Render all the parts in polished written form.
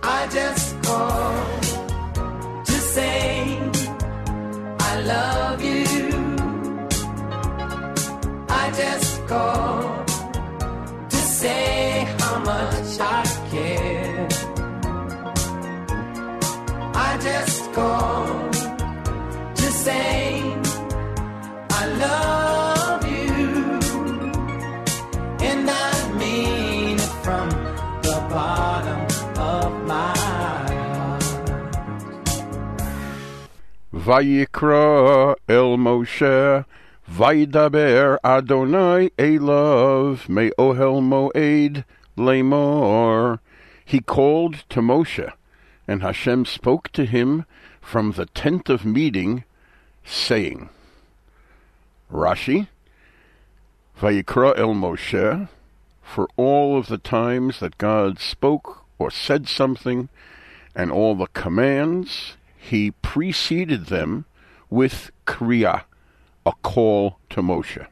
I just called to say I love you. I just called to say how much I care. I just called to say I love you, and I mean it from the bottom of my heart. Vayikra el Moshe, Vaydaber Adonai Elav, Me'ohel Moed Lemor. He called to Moshe, and Hashem spoke to him from the tent of meeting, saying, Rashi, Vayikra el Moshe, for all of the times that God spoke or said something, and all the commands, he preceded them with Kriya, a call to Moshe.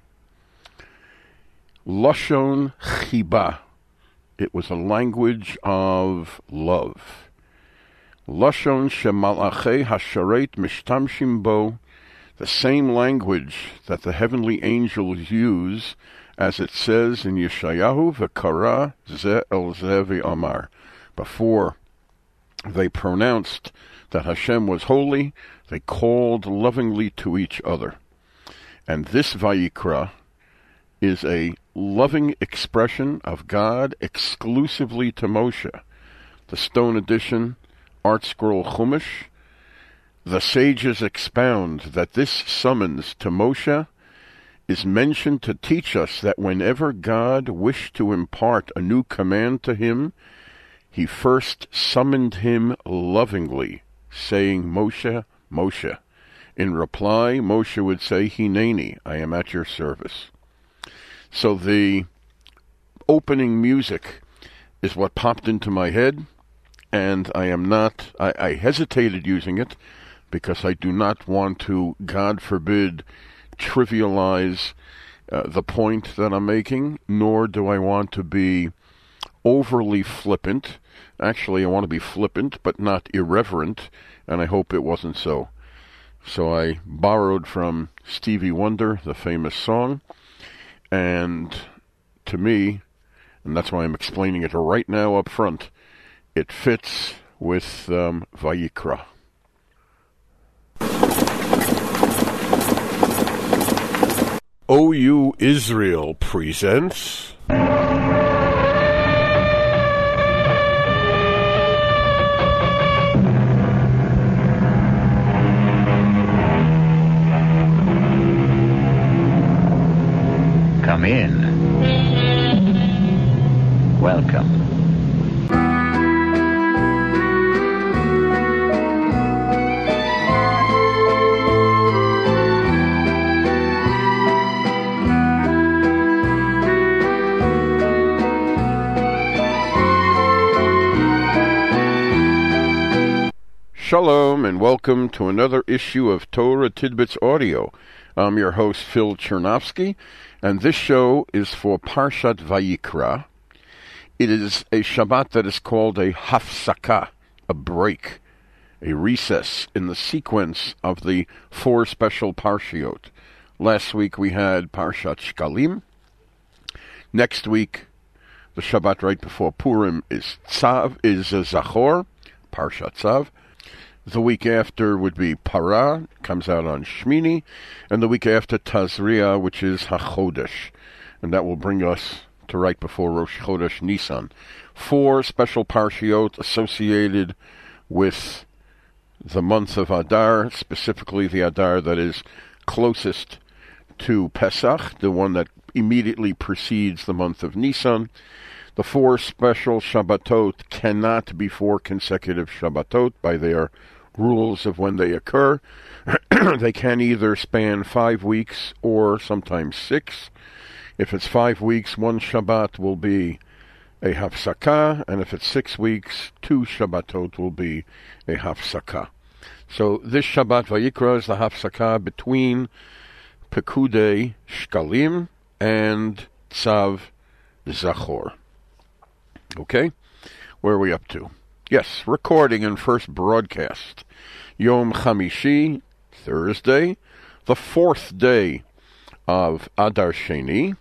Lashon Chiba, it was a language of love. Lashon shemalachei hasharet mishtamshim bo, the same language that the heavenly angels use, as it says in Yeshayahu v'kara ze el ze v'amar. Before they pronounced that Hashem was holy, they called lovingly to each other. And this Vayikra is a loving expression of God exclusively to Moshe. The Stone Edition, Art Scroll Chumash, the sages expound that this summons to Moshe is mentioned to teach us that whenever God wished to impart a new command to him, he first summoned him lovingly, saying, Moshe, Moshe. In reply, Moshe would say, Hineni, I am at your service. So the opening music is what popped into my head, and I hesitated using it because I do not want to, God forbid, trivialize the point that I'm making, nor do I want to be overly flippant. Actually, I want to be flippant, but not irreverent, and I hope it wasn't so. So I borrowed from Stevie Wonder, the famous song, and to me, and that's why I'm explaining it right now up front, it fits with Vayikra. OU Israel presents... Come in. Welcome. Shalom and welcome to another issue of Torah Tidbits Audio. I'm your host, Phil Chernovsky, and this show is for Parshat Vayikra. It is a Shabbat that is called a hafsaka, a break, a recess in the sequence of the four special Parshiot. Last week we had Parshat Shkalim. Next week, the Shabbat right before Purim is Zachor, Parshat Tzav. The week after would be Parah, comes out on Shmini, and the week after Tazria, which is HaChodesh, and that will bring us to right before Rosh Chodesh Nisan. Four special Parshiot associated with the month of Adar, specifically the Adar that is closest to Pesach, the one that immediately precedes the month of Nisan. The four special Shabbatot cannot be four consecutive Shabbatot by their rules of when they occur. They can either span 5 weeks or sometimes 6. If it's 5 weeks, one Shabbat will be a hafsaka, and if it's 6 weeks, 2 Shabbatot will be a hafsaka. So this Shabbat Vayikra is the hafsaka between Pekudei Shkalim and Tzav Zachor. Okay? Where are we up to? Yes, recording and first broadcast. Yom Chamishi, Thursday, the 4th day of Adar Sheni,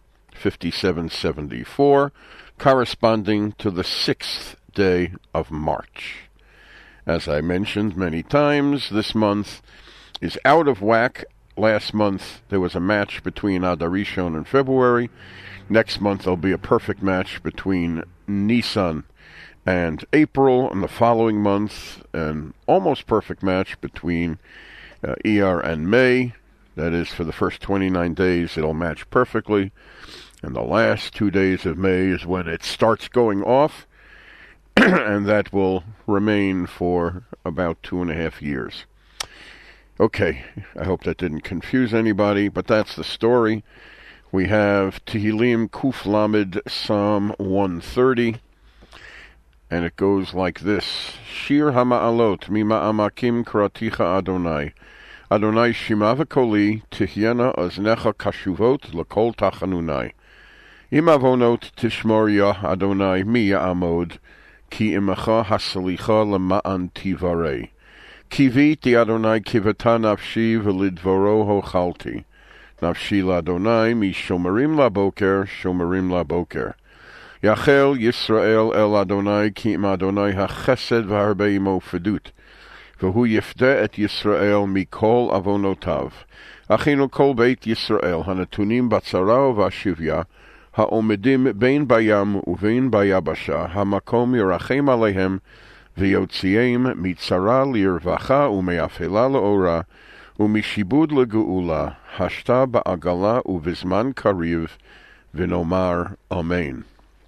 5774, corresponding to the 6th day of March. As I mentioned many times, this month is out of whack. Last month there was a match between Adar Rishon and February. Next month there'll be a perfect match between Nisan and April, and the following month an almost perfect match between Iyar and May. That is, for the first 29 days it'll match perfectly, and the last 2 days of May is when it starts going off, and that will remain for about 2.5 years. Okay, I hope that didn't confuse anybody, but that's the story. We have Tehillim Kuf Lamed, Psalm 130, and it goes like this. Shir HaMa'alot Mima'amakim Karaticha Adonai. Adonai Shima V'Koli Tihyena Oznecha Kashuvot L'Kol Tachanunai. Im Avonot Tishmor Yah Adonai Mi Ya'amod Ki Imecha Hasalicha L'Ma'an Tivarei. Kiviti Adonai Kivata Nafshi V'Lidvoro Hochalti. Nafshi L'Adonai Mi Shomerim L'Boker Shomerim L'Boker. Yachel Yisrael El Adonai Ki Im Adonai HaChesed V'Harbe Imo Fedut. V'hu Yifdeh Et Yisrael Mikol Avonotav. Achinu Kol Beit Yisrael Hanatunim Batzara V'Ashivya Ha'omedim Bein Bayam Uvein Bayabasha Hamakom Yerachem Alehem V'Yotziem Mitzara Lirvacha Umeafela L'Ora Umishibud L'Geula Hashta Ba'agala Uvizman Kariv V'Nomar Amen.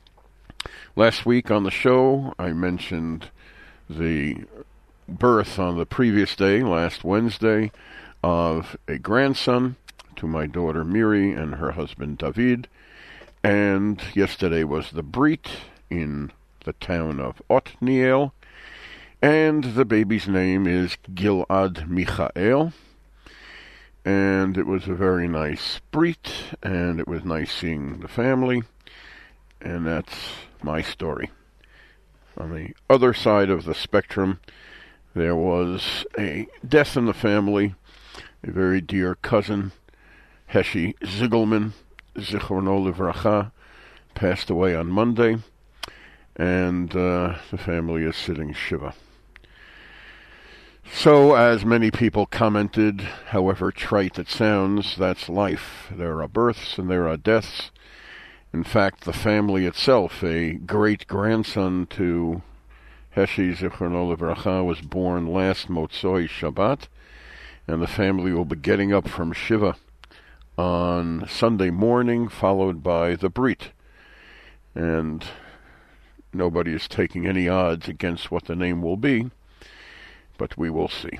Last week on the show I mentioned the birth on the previous day, last Wednesday, of a grandson to my daughter Miri and her husband David, and yesterday was the Brit in the town of Otniel, and the baby's name is Gilad Michael, and it was a very nice Brit, and it was nice seeing the family, and that's my story. On the other side of the spectrum, there was a death in the family. A very dear cousin, Heshi Zigelman, Zichrono Livracha, passed away on Monday, and the family is sitting Shiva. So, as many people commented, however trite it sounds, that's life. There are births and there are deaths. In fact, the family itself, a great-grandson to Heshi Zichrono Livracha, was born last Motzoi Shabbat, and the family will be getting up from Shiva on Sunday morning, followed by the Brit. And nobody is taking any odds against what the name will be, but we will see.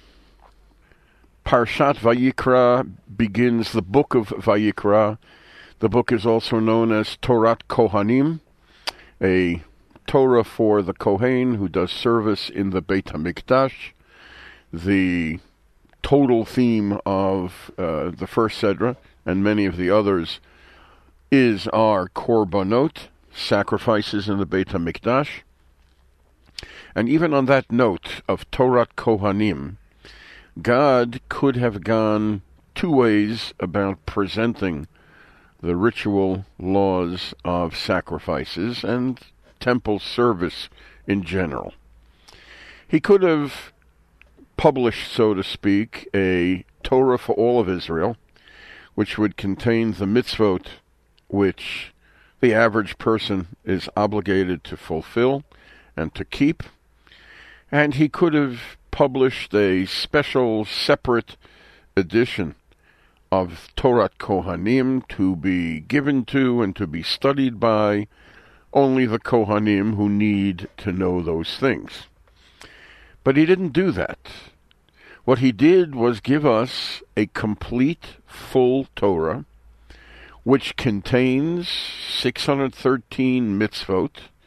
Parshat Vayikra begins the book of Vayikra. The book is also known as Torat Kohanim, a Torah for the Kohen who does service in the Beit HaMikdash. The total theme of the first Sedra and many of the others is our Korbanot, sacrifices in the Beit HaMikdash. And even on that note of Torat Kohanim, God could have gone two ways about presenting the ritual laws of sacrifices and temple service in general. He could have published, so to speak, a Torah for all of Israel, which would contain the mitzvot which the average person is obligated to fulfill and to keep. And he could have published a special, separate edition of Torat Kohanim to be given to and to be studied by only the Kohanim who need to know those things. But he didn't do that. What he did was give us a complete, full Torah, which contains 613 mitzvot,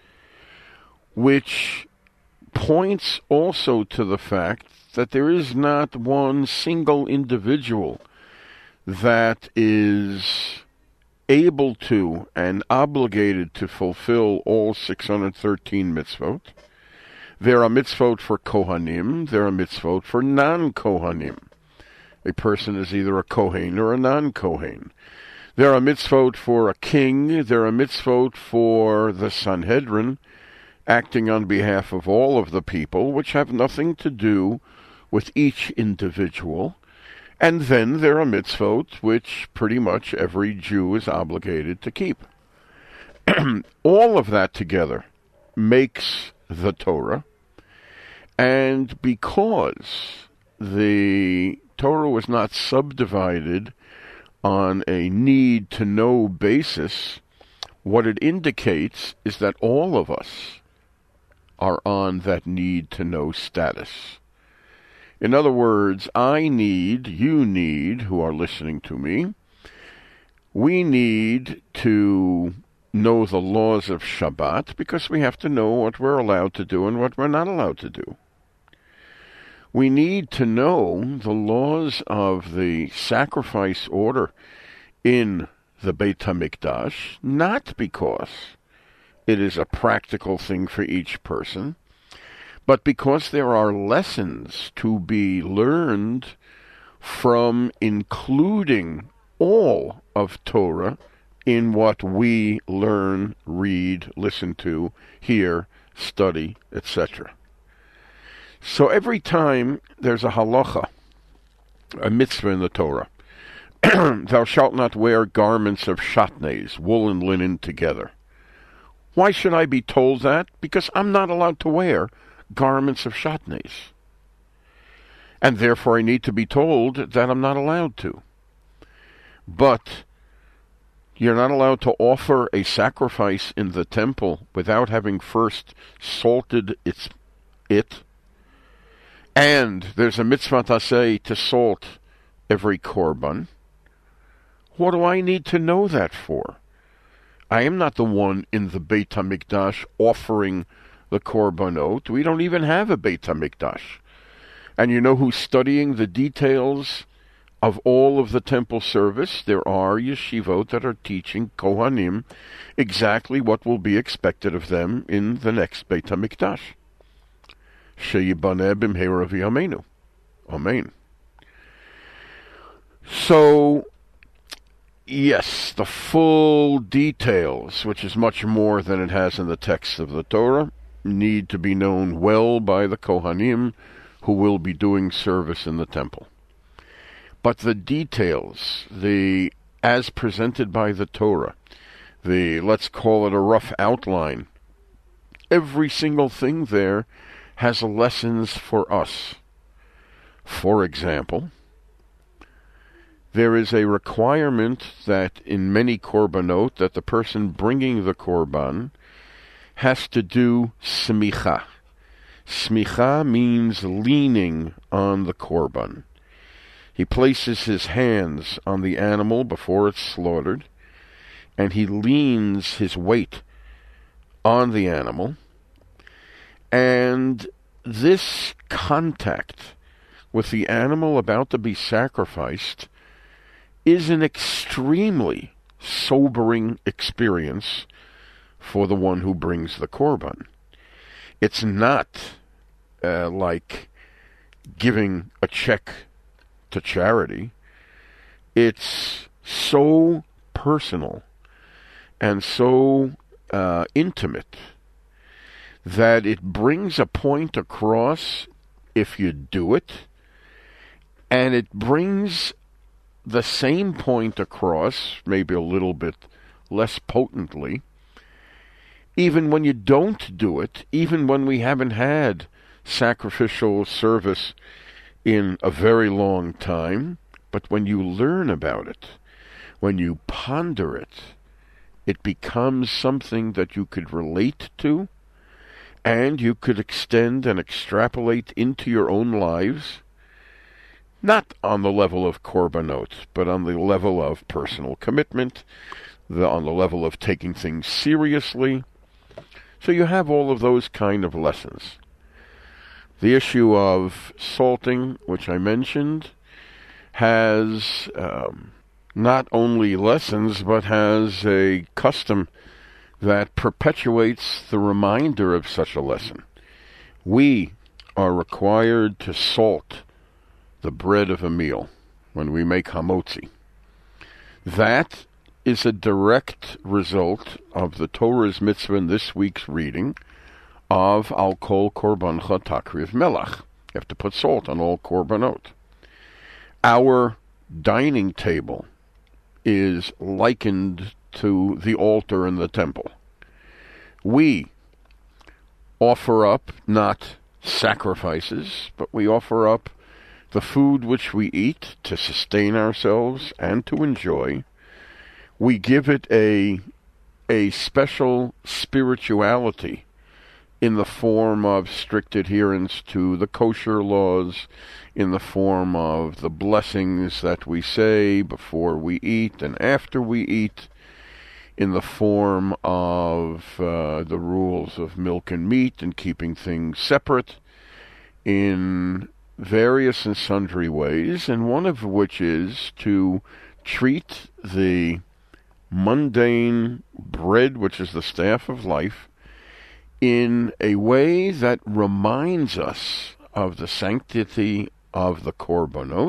which points also to the fact that there is not one single individual that is able to and obligated to fulfill all 613 mitzvot, There are mitzvot for Kohanim, there are mitzvot for non-Kohanim. A person is either a Kohen or a non-Kohen. There are mitzvot for a king, there are mitzvot for the Sanhedrin, acting on behalf of all of the people, which have nothing to do with each individual. And then there are mitzvot which pretty much every Jew is obligated to keep. All of that together makes the Torah, and because the Torah was not subdivided on a need-to-know basis, what it indicates is that all of us are on that need-to-know status. In other words, I need, you need, who are listening to me, we need to know the laws of Shabbat because we have to know what we're allowed to do and what we're not allowed to do. We need to know the laws of the sacrifice order in the Beit HaMikdash, not because it is a practical thing for each person, but because there are lessons to be learned from including all of Torah in what we learn, read, listen to, hear, study, etc. So every time there's a halacha, a mitzvah in the Torah, thou shalt not wear garments of shatnez, wool and linen together. Why should I be told that? Because I'm not allowed to wear garments of shatnez. And therefore I need to be told that I'm not allowed to. But you're not allowed to offer a sacrifice in the temple without having first salted it. And there's a mitzvah taseh to salt every korban. What do I need to know that for? I am not the one in the Beit HaMikdash offering the korbanot. We don't even have a Beit HaMikdash. And you know who's studying the details of all of the temple service? There are yeshivot that are teaching Kohanim exactly what will be expected of them in the next Beit HaMikdash. Sheyibaneh b'mheira v'yameinu. Amen. So, yes, the full details, which is much more than it has in the text of the Torah, need to be known well by the Kohanim who will be doing service in the temple. But the details, as presented by the Torah, let's call it a rough outline, every single thing there has lessons for us. For example, there is a requirement that in many korbanot that the person bringing the korban has to do smicha. Smicha means leaning on the korban. He places his hands on the animal before it's slaughtered, and he leans his weight on the animal. And this contact with the animal about to be sacrificed is an extremely sobering experience for the one who brings the korban. It's not like giving a check to charity. It's so personal and so intimate that it brings a point across if you do it, and it brings the same point across, maybe a little bit less potently, even when you don't do it, even when we haven't had sacrificial service in a very long time. But when you learn about it, when you ponder it, it becomes something that you could relate to, and you could extend and extrapolate into your own lives, not on the level of korbanot, but on the level of personal commitment, on the level of taking things seriously. So you have all of those kind of lessons. The issue of salting, which I mentioned, has not only lessons, but has a custom that perpetuates the reminder of such a lesson. We are required to salt the bread of a meal when we make hamotzi. That is a direct result of the Torah's mitzvah in this week's reading of Al Kol Korbancha Takriv Melach. You have to put salt on all korbanot. Our dining table is likened to the altar in the temple. We offer up not sacrifices, but we offer up the food which we eat to sustain ourselves and to enjoy. We give it a special spirituality in the form of strict adherence to the kosher laws, in the form of the blessings that we say before we eat and after we eat, in the form of the rules of milk and meat and keeping things separate, in various and sundry ways, and one of which is to treat the mundane bread, which is the staff of life, in a way that reminds us of the sanctity of the korbanot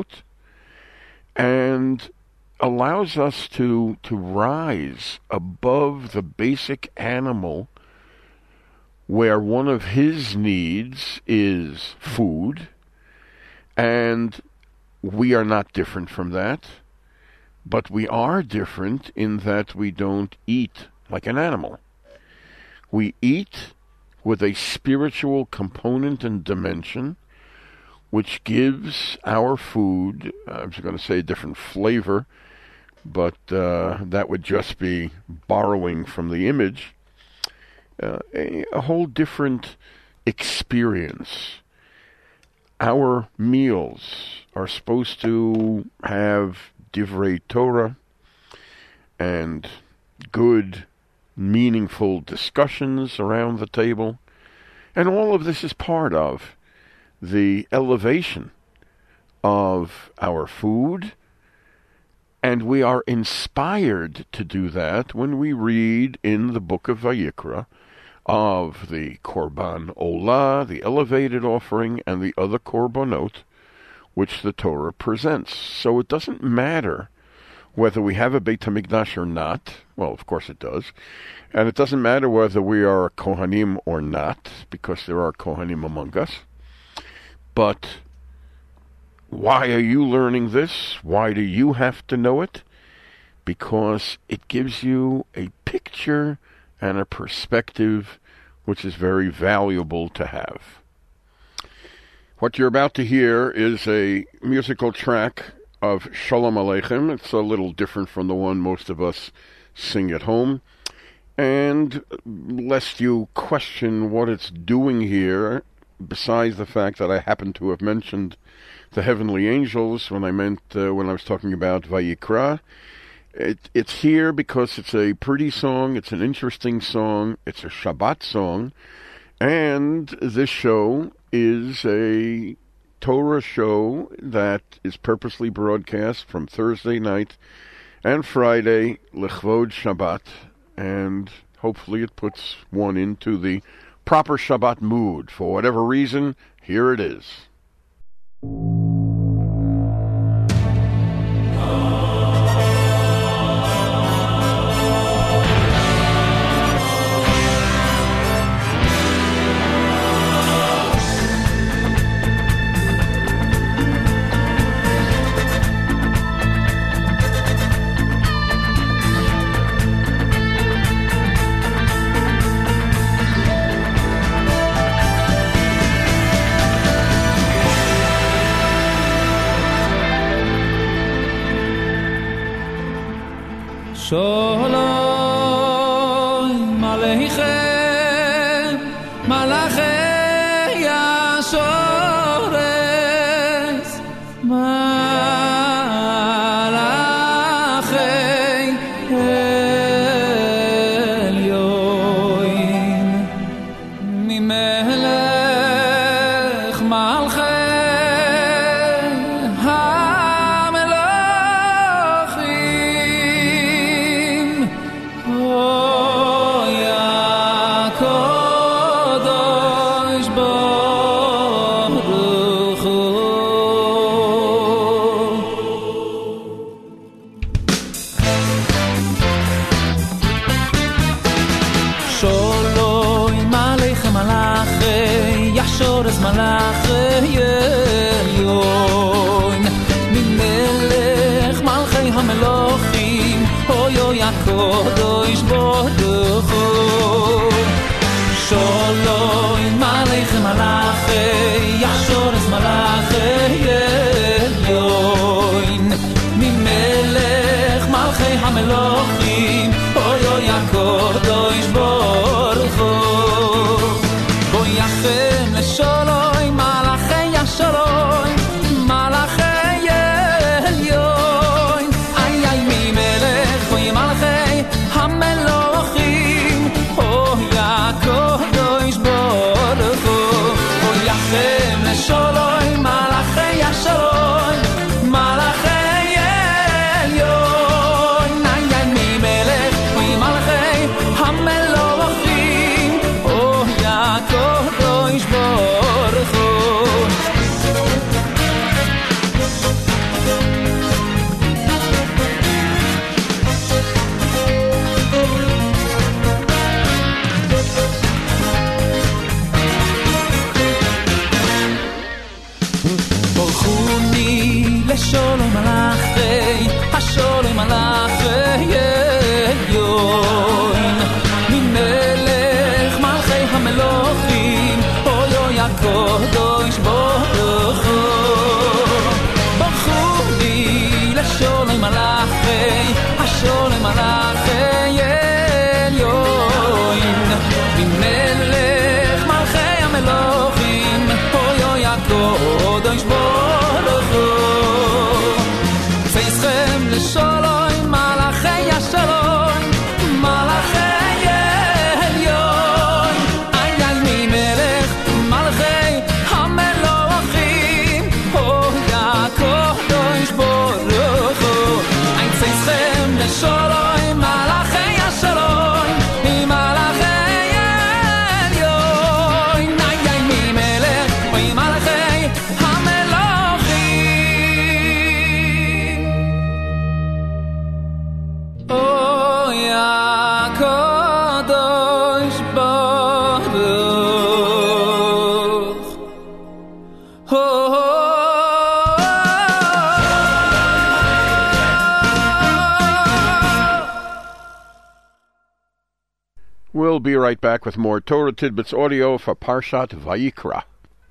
and allows us to rise above the basic animal, where one of his needs is food, and we are not different from that, but we are different in that we don't eat like an animal. We eat with a spiritual component and dimension, which gives our food, I was going to say a different flavor, but that would just be borrowing from the image, a whole different experience. Our meals are supposed to have divrei Torah and good, meaningful discussions around the table, and all of this is part of the elevation of our food, and we are inspired to do that when we read in the book of Vayikra of the Korban Olah, the elevated offering, and the other korbanot which the Torah presents. So it doesn't matter whether we have a Beit HaMikdash or not. Well, of course it does. And it doesn't matter whether we are Kohanim or not, because there are Kohanim among us. But why are you learning this? Why do you have to know it? Because it gives you a picture and a perspective which is very valuable to have. What you're about to hear is a musical track of Shalom Aleichem. It's a little different from the one most of us sing at home. And lest you question what it's doing here, besides the fact that I happen to have mentioned the heavenly angels when I was talking about Vayikra, it's here because it's a pretty song, it's an interesting song, it's a Shabbat song, and this show is a Torah show that is purposely broadcast from Thursday night and Friday, L'chvod Shabbat, and hopefully it puts one into the proper Shabbat mood. For whatever reason, here it is. Shalom Aleichem Malachei Yasores Malachei Elyoin Mimelech Malchei Oh, yeah, Kodosh Baruch Yashoras Malachei Elyon Mimelech Malchei HaMelochim Oyoy HaKodosh Baruch Hu Sholom Aleichem Malachei Yashoras Malachei Elyon Mimelech Malchei HaMelochim Oyoy HaKodosh Baruch Hu Boyachem Lesholom Malachei Yasholom Malachei Elyon Ay ay Mimelech Oyoy Malchei HaMelochim Oyoy HaKodosh Baruch Hu Boyachem Lesholom Malachei Yasholom Malachei Elyon Ay ay Mimelech Oyoy Malchei HaMelochim Oyoy HaKodosh Baruch Hu Borchuni lesholom malachei Hasholom malachei Elyon Mimelech malchei HaMelochim Oyoy HaKodosh Baruch Hu Borchuni lesholom malachei Hasholom malachei Elyon Mimelech malchei HaMelochim Oyoy HaKodosh Baruch Hu Tzeichem lesholom malachei Yasholom Malachei Elyon Ay ay Mimelech malchei HaMelochim Oyoy HaKodosh Baruch Hu Ay tzeichem lesholom malachei Yasholom Malachei Elyon Ay ay Mimelech Oyoy malchei HaMelochim Oyoy HaKodosh Baruch Hu We'll be right back with more Torah Tidbits audio for Parshat Vayikra.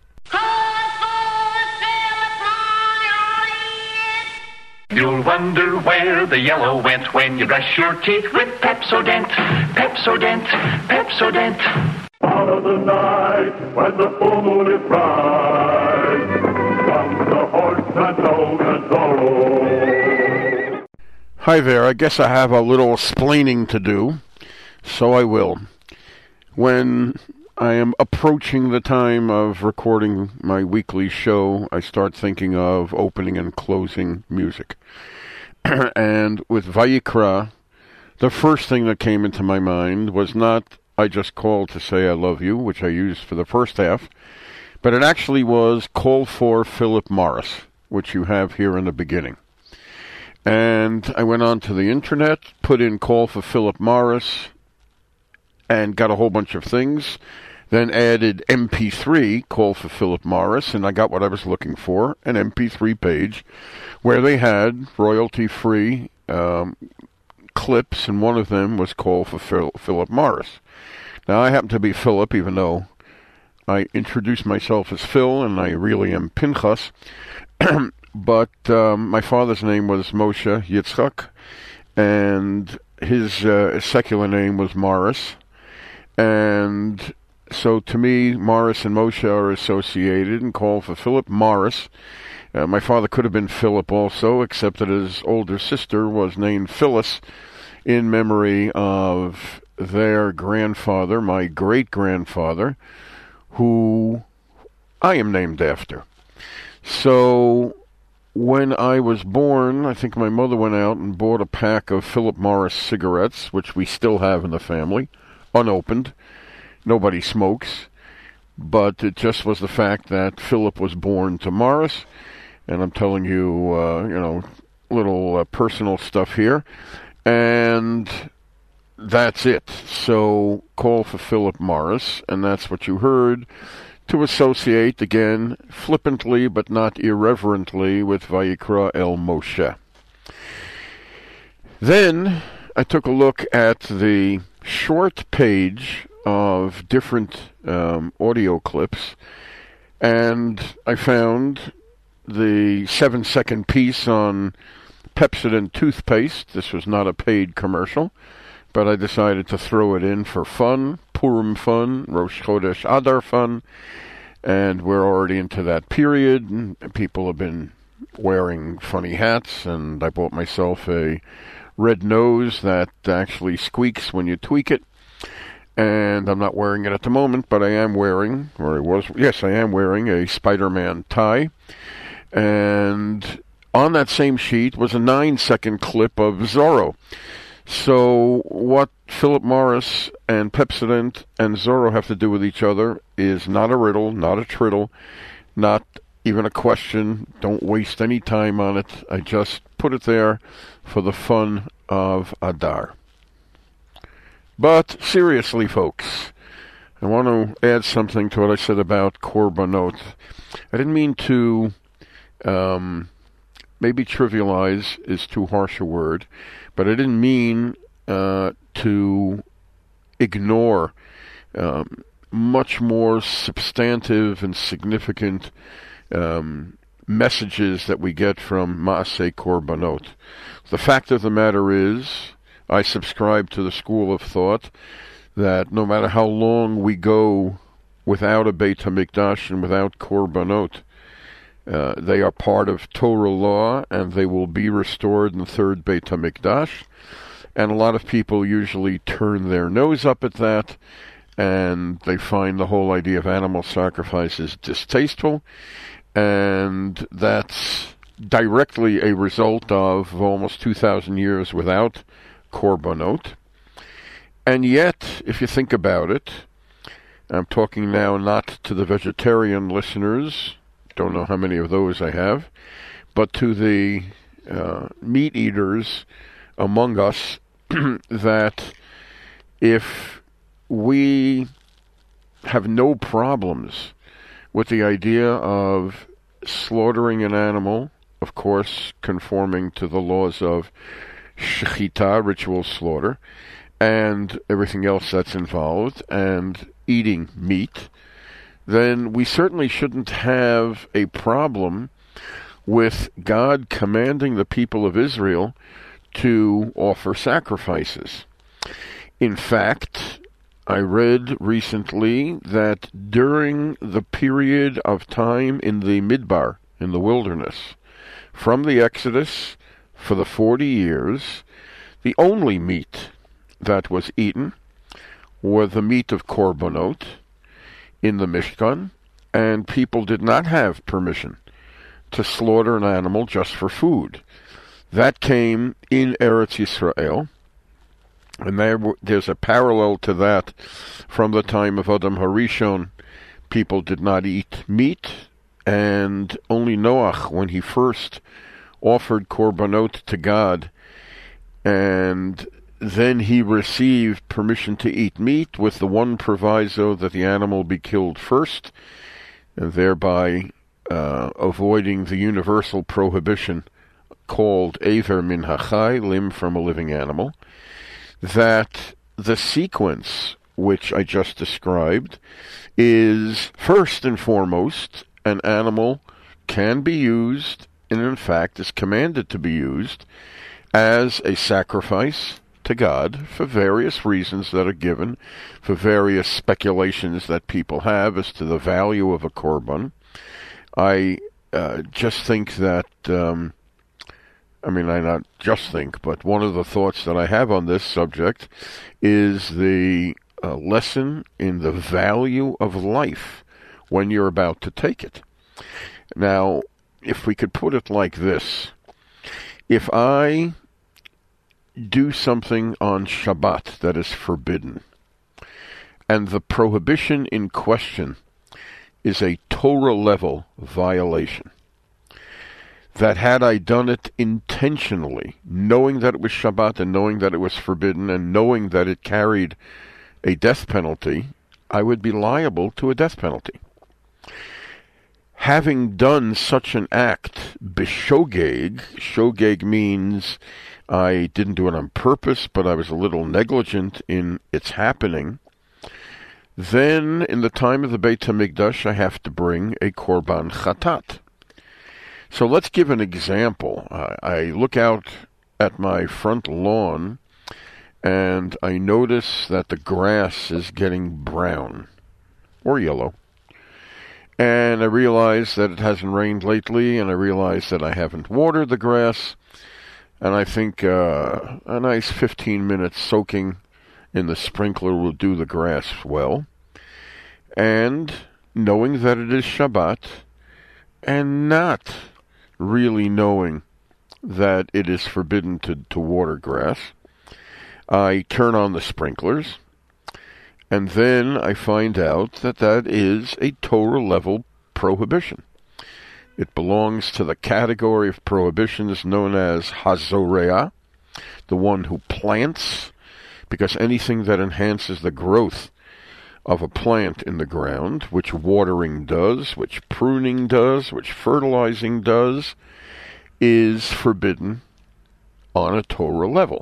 You'll wonder where the yellow went when you brush your teeth with Pepsodent. Pepsodent, Pepsodent. Out of the night, when the full moon is bright, comes the horse and Zorro. Hi there, I guess I have a little explaining to do, so I will. When I am approaching the time of recording my weekly show, I start thinking of opening and closing music. And with Vayikra, the first thing that came into my mind was not, I just called to say I love you, which I used for the first half, but it actually was Call for Philip Morris, which you have here in the beginning. And I went on to the internet, put in Call for Philip Morris, and got a whole bunch of things. Then added MP3, Call for Philip Morris, and I got what I was looking for, an MP3 page, where they had royalty-free clips, and one of them was Call for Philip Morris. Now, I happen to be Philip, even though I introduce myself as Phil, and I really am Pinchas. But my father's name was Moshe Yitzchak, and his secular name was Morris. And so to me, Morris and Moshe are associated, and Call for Philip Morris. My father could have been Philip also, except that his older sister was named Phyllis in memory of their grandfather, my great-grandfather, who I am named after. So when I was born, I think my mother went out and bought a pack of Philip Morris cigarettes, which we still have in the family, unopened. Nobody smokes, but it just was the fact that Philip was born to Morris, and I'm telling you, little personal stuff here, and that's it. So Call for Philip Morris, and that's what you heard. to associate, again, flippantly but not irreverently, with Vayikra El Moshe. Then I took a look at the short page of different audio clips, and I found the 7-second piece on Pepsodent toothpaste. This was not a paid commercial, but I decided to throw it in for fun, Purim fun, Rosh Chodesh Adar fun, and we're already into that period, and people have been wearing funny hats, and I bought myself a red nose that actually squeaks when you tweak it, and I'm not wearing it at the moment, but I am wearing, I am wearing a Spider-Man tie, and on that same sheet was a 9-second clip of Zorro. So what Philip Morris and Pepsodent and Zorro have to do with each other is not a riddle, not a triddle, not even a question. Don't waste any time on it. I just put it there for the fun of Adar. But seriously, folks, I want to add something to what I said about Korbanot. I didn't mean to, maybe trivialize is too harsh a word, but I didn't mean to ignore much more substantive and significant messages that we get from Maaseh Korbanot. The fact of the matter is, I subscribe to the school of thought that no matter how long we go without a Beit HaMikdash and without Korbanot, they are part of Torah law, and they will be restored in the third Beit HaMikdash. And a lot of people usually turn their nose up at that, and they find the whole idea of animal sacrifices distasteful, and that's directly a result of almost 2,000 years without Korbanot. And yet, if you think about it, I'm talking now not to the vegetarian listeners, don't know how many of those I have, but to the meat eaters among us, that if we have no problems with the idea of slaughtering an animal, of course conforming to the laws of shechita, ritual slaughter, and everything else that's involved, and eating meat, then we certainly shouldn't have a problem with God commanding the people of Israel to offer sacrifices. In fact, I read recently that during the period of time in the Midbar, in the wilderness, from the Exodus for the 40 years, the only meat that was eaten were the meat of Korbanot in the Mishkan, and people did not have permission to slaughter an animal just for food. That came in Eretz Yisrael, and there's a parallel to that from the time of Adam Harishon. People did not eat meat, and only Noach, when he first offered Korbanot to God, and then he received permission to eat meat with the one proviso that the animal be killed first, and thereby avoiding the universal prohibition called Aver min hachai, limb from a living animal, that the sequence which I just described is, first and foremost, an animal can be used, and in fact is commanded to be used, as a sacrifice to God for various reasons that are given, for various speculations that people have as to the value of a korban. I just think that, I not just think, but one of the thoughts that I have on this subject is the lesson in the value of life when you're about to take it. Now, if we could put it like this, if I do something on Shabbat that is forbidden, and the prohibition in question is a Torah-level violation, that had I done it intentionally, knowing that it was Shabbat and knowing that it was forbidden and knowing that it carried a death penalty, I would be liable to a death penalty. Having done such an act, shogeg means I didn't do it on purpose, but I was a little negligent in its happening. Then, in the time of the Beit HaMikdash, I have to bring a korban chatat. So let's give an example. I look out at my front lawn, and I notice that the grass is getting brown or yellow. And I realize that it hasn't rained lately, and I realize that I haven't watered the grass, and I think a nice 15 minutes soaking in the sprinkler will do the grass well. And knowing that it is Shabbat, and not really knowing that it is forbidden to water grass, I turn on the sprinklers, and then I find out that that is a Torah-level prohibition. It belongs to the category of prohibitions known as hazorea, the one who plants, because anything that enhances the growth of a plant in the ground, which watering does, which pruning does, which fertilizing does, is forbidden on a Torah level.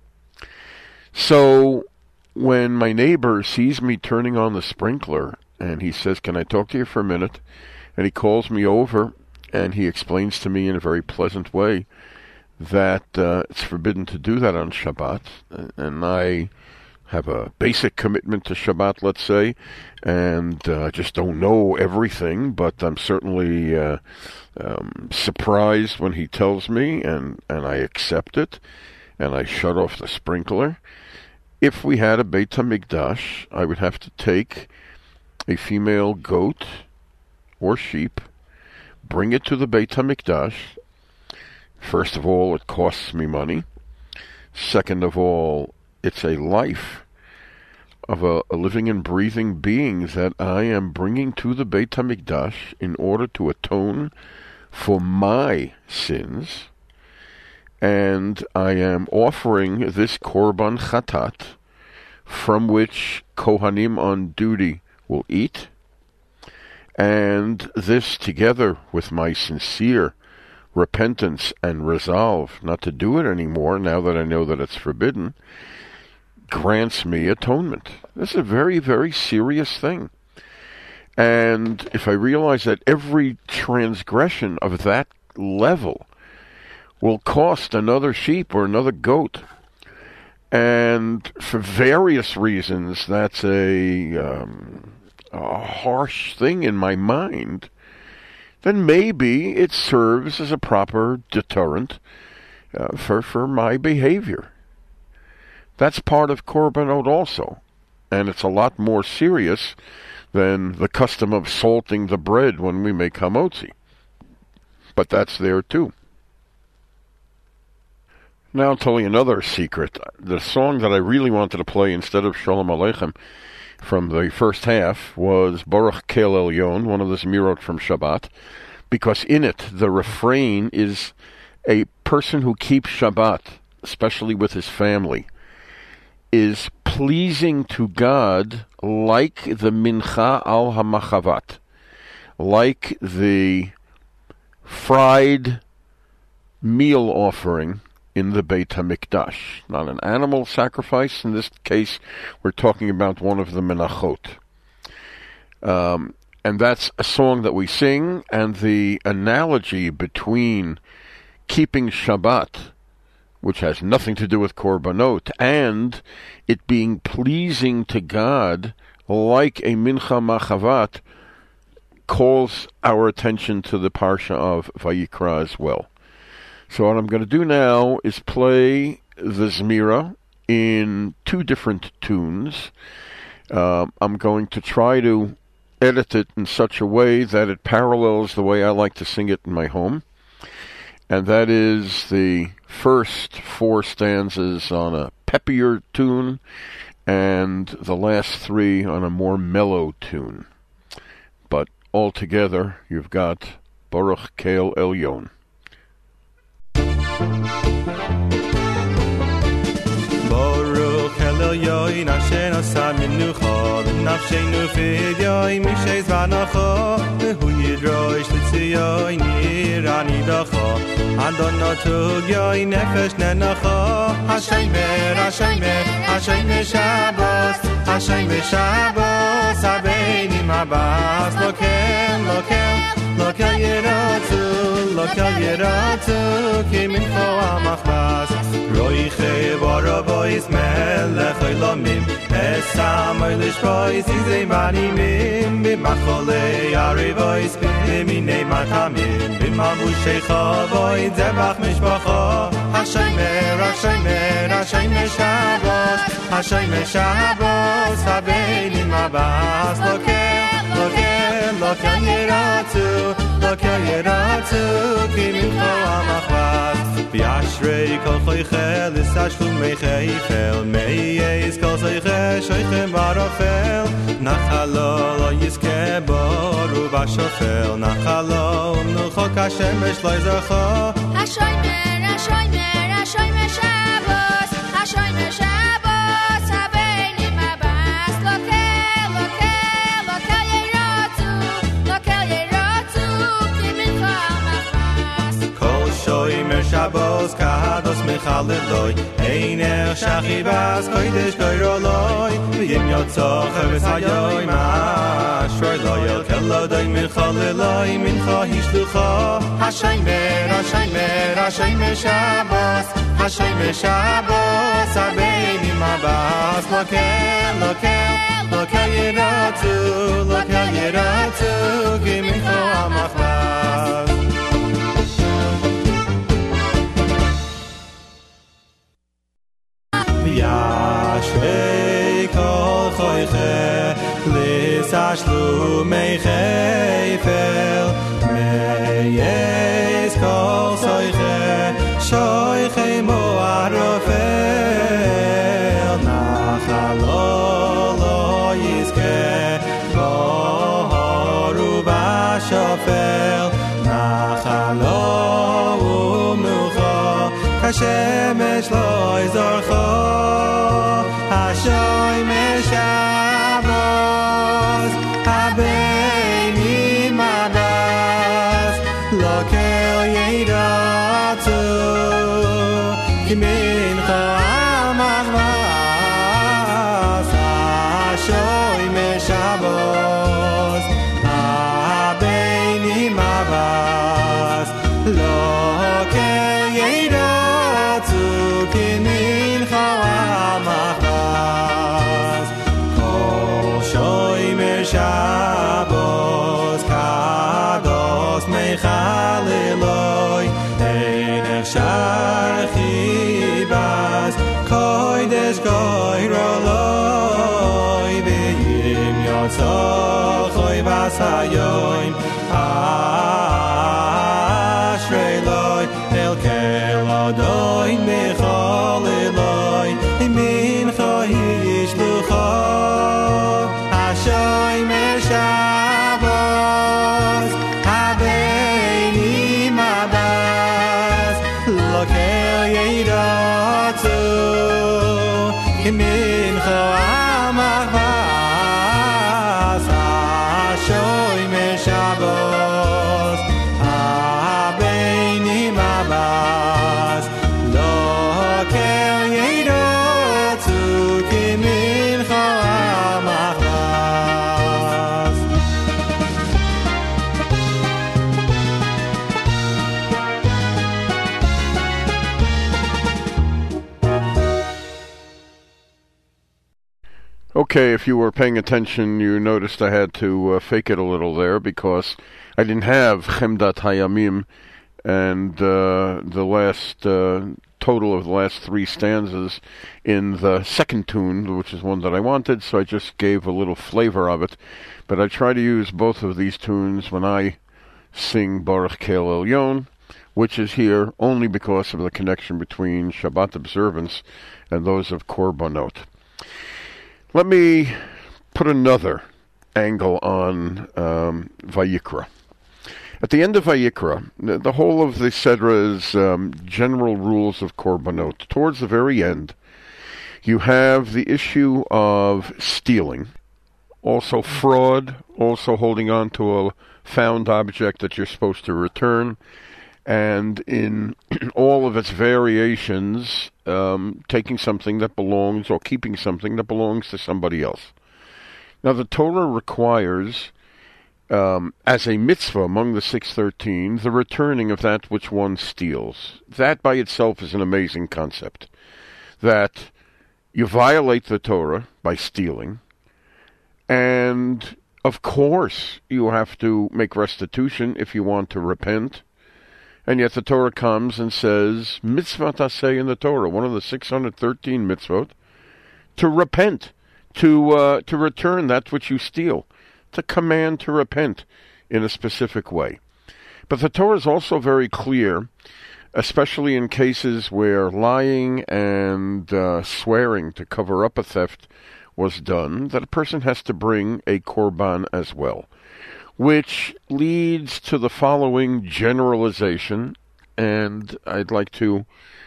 So, when my neighbor sees me turning on the sprinkler, and he says, "Can I talk to you for a minute?" and he calls me over, and he explains to me in a very pleasant way that it's forbidden to do that on Shabbat, and I have a basic commitment to Shabbat, let's say, and just don't know everything, but I'm certainly surprised when he tells me, and I accept it, and I shut off the sprinkler. If we had a Beit HaMikdash, I would have to take a female goat or sheep, bring it to the Beit HaMikdash. First of all, it costs me money. Second of all, it's a life of a living and breathing being that I am bringing to the Beit HaMikdash in order to atone for my sins. And I am offering this korban chatat, from which Kohanim on duty will eat, and this, together with my sincere repentance and resolve not to do it anymore now that I know that it's forbidden, grants me atonement. This is a very, very serious thing. And if I realize that every transgression of that level will cost another sheep or another goat, and for various reasons that's a harsh thing in my mind, then maybe it serves as a proper deterrent for my behavior. That's part of Korbanot also, and it's a lot more serious than the custom of salting the bread when we make hamotzi. But that's there too. Now I'll tell you another secret. The song that I really wanted to play instead of Shalom Aleichem from the first half was Baruch Kel Elyon, one of the Zemirot from Shabbat, because in it the refrain is a person who keeps Shabbat, especially with his family, is pleasing to God like the Mincha al HaMachavat, like the fried meal offering in the Beit HaMikdash. Not an animal sacrifice. In this case, we're talking about one of the Menachot. And that's a song that we sing, and the analogy between keeping Shabbat, which has nothing to do with Korbanot, and it being pleasing to God like a Mincha Machavat, calls our attention to the Parsha of Vayikra as well. So what I'm going to do now is play the Zemira in two different tunes. I'm going to try to edit it in such a way that it parallels the way I like to sing it in my home. And that is the first four stanzas on a peppier tune and the last three on a more mellow tune. But altogether, you've got Baruch Kel Elyon. Baruch yoy nashena saminu khol nafshenu fidyoy mishes vanakho hu yidrosh tziyoy nirani dakho andon tugyoy nefesh nenakho hashaymer hashaymer hashaymer shabbos hashaymer shabbos habeini mabas lokel lokel lokel yeratu kimin kho amachbas roiche barabois melech olamim esamoylish bois izay manimim bimachole arivois biminei matamim bimavushay chavoy zevach mishpacha hashaymer hashaymer hashaymer shabbos hashaymer shabbos habeini mabas lokel yeratu kimin kho amachbas Biashrei kol choichel is ashvul meichel meyes kol choichel shoichem barofel nachalo lo yizke boru bashofel nachalo nuchok hashemesh lo yizarcho Hashoymer, Hashoymer, Hashoymer Shabbos Hashoymer Shabbos Habeini mabas Lokel yeratu Kimin cho amachbas Kol shoymer Shabbos kahados mechaleloy Einer shachibas kodesh koiroloy V'yim yotzoch eves hayoy ma'ashroi loyel kelodoy mechaleloy mincha hishlucha Hashoymer, Hashoymer, Hashoymer Shabbos Hashoymer Shabbos Habeini mabas Lokel yeratu Kimin cho amachbas Yashrei kol choiche lisashlu meichefel meyes kol soiche shoiche moarofel nachalo lo yizke boharu bashofel nachalo umucho kashemesh lo yizorcho Hashoymer Shabbos Habeini mabas Lokel yeratu Kimin cho amachbas Hashoymer Shabbos Habeini mabas Lokel yeratu Kimin cho amachbas Shabbos kados mechaleloy Einech sharchibas kodesh goyroloy V'yim yotzochoy vasayoym ashreiloy El kelodoy mechaleloy Mincha hishlucha Hashoymer Shabbos Habeini mabas Lokel yeratu Kimin cho amachbas Hashoymer Shabbos Habeini mabas Lokel yeratu Kimin cho amachbas Okay, if you were paying attention, you noticed I had to fake it a little there because I didn't have Chemdat Hayamim, and the last total of the last three stanzas in the second tune, which is one that I wanted, so I just gave a little flavor of it. But I try to use both of these tunes when I sing Baruch Kel Elyon, which is here only because of the connection between Shabbat observance and those of Korbanot. Let me put another angle on Vayikra. At the end of Vayikra, the whole of the Sedra is general rules of Korbanot. Towards the very end, You have the issue of stealing, also fraud, also holding on to a found object that you're supposed to return, and in all of its variations, taking something that belongs or keeping something that belongs to somebody else. Now, the Torah requires, as a mitzvah among the 613, the returning of that which one steals. That by itself is an amazing concept. That you violate the Torah by stealing, and of course you have to make restitution if you want to repent. And yet the Torah comes and says, mitzvah taseh in the Torah, one of the 613 mitzvot, to repent, to return that which you steal. It's a command to repent in a specific way. But the Torah is also very clear, especially in cases where lying and swearing to cover up a theft was done, that a person has to bring a korban as well, which leads to the following generalization, and I'd like to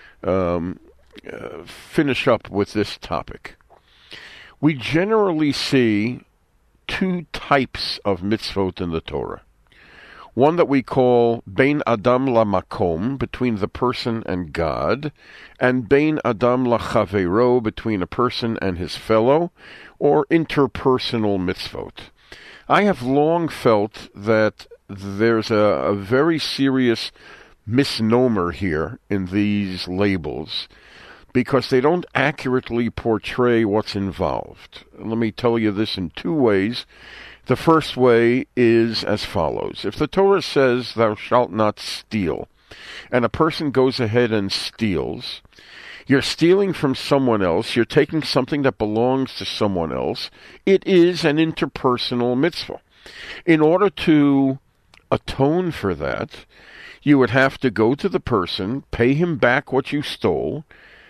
finish up with this topic. We generally see two types of mitzvot in the Torah. One that we call Bein Adam LaMakom, between the person and God, and Bein Adam LaChavero, between a person and his fellow, or interpersonal mitzvot. I have long felt that there's a very serious misnomer here in these labels, because they don't accurately portray what's involved. Let me tell you this in two ways. The first way is as follows. If the Torah says, thou shalt not steal, and a person goes ahead and steals, you're stealing from someone else, you're taking something that belongs to someone else, it is an interpersonal mitzvah. In order to atone for that, you would have to go to the person, pay him back what you stole,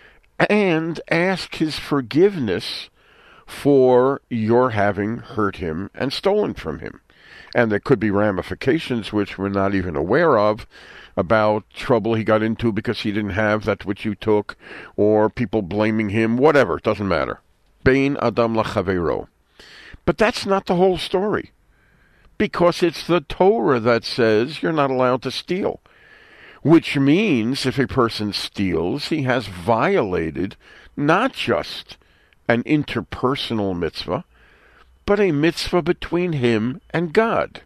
and ask his forgiveness for your having hurt him and stolen from him. And there could be ramifications which we're not even aware of, about trouble he got into because he didn't have that which you took, or people blaming him, whatever, it doesn't matter. Bein Adam LaChavero. But that's not the whole story, because it's the Torah that says you're not allowed to steal. Which means if a person steals, he has violated not just an interpersonal mitzvah, but a mitzvah between him and God.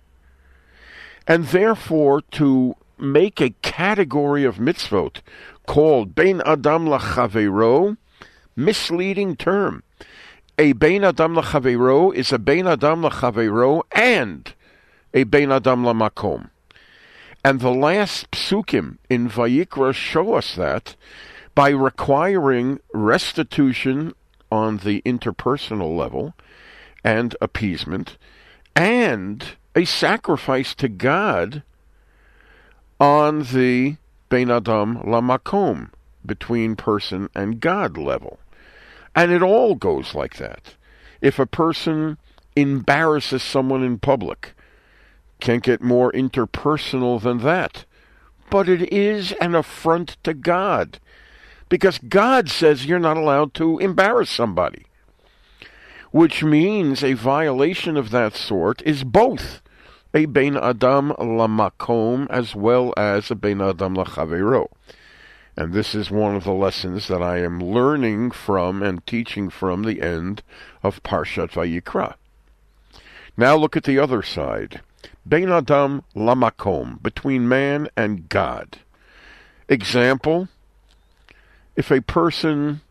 And therefore, to make a category of mitzvot called Bein Adam LaChavero, misleading term. A Bein Adam LaChavero is a Bein Adam LaChavero and a Bein Adam LaMakom. And the last psukim in Vayikra show us that by requiring restitution on the interpersonal level and appeasement, and a sacrifice to God on the Bein Adam LaMakom, between person and God level. And it all goes like that. If a person embarrasses someone in public, can't get more interpersonal than that. But it is an affront to God, because God says you're not allowed to embarrass somebody, which means a violation of that sort is both a Bein Adam LaMakom as well as a Bein Adam LaChavero. And this is one of the lessons that I am learning from and teaching from the end of Parshat Vayikra. Now look at the other side. Bein Adam LaMakom, between man and God. Example, if a person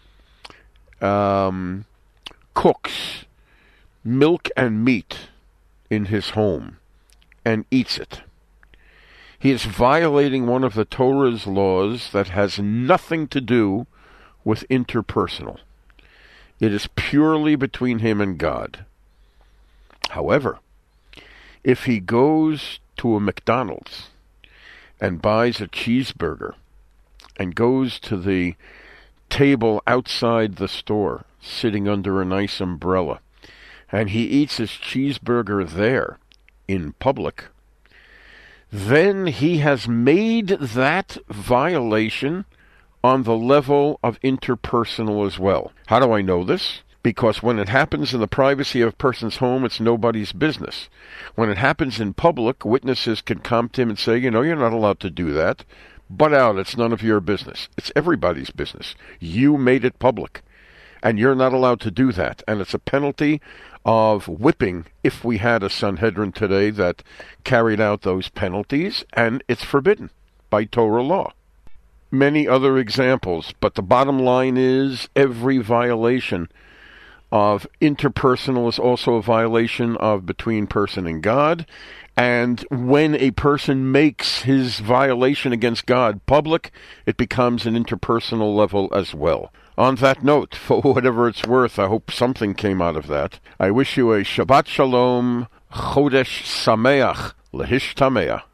cooks milk and meat in his home and eats it, he is violating one of the Torah's laws that has nothing to do with interpersonal. It is purely between him and God. However, if he goes to a McDonald's and buys a cheeseburger and goes to the table outside the store, sitting under a nice umbrella, and he eats his cheeseburger there in public, then he has made that violation on the level of interpersonal as well. How do I know this? Because when it happens in the privacy of a person's home, it's nobody's business. When it happens in public, witnesses can come to him and say, you're not allowed to do that. Butt out, it's none of your business. It's everybody's business. You made it public, and you're not allowed to do that. And it's a penalty of whipping if we had a Sanhedrin today that carried out those penalties, and it's forbidden by Torah law. Many other examples, but the bottom line is every violation of interpersonal is also a violation of between person and God. And when a person makes his violation against God public, it becomes an interpersonal level as well. On that note, for whatever it's worth, I hope something came out of that. I wish you a Shabbat Shalom, Chodesh Sameach, Lehishtameah.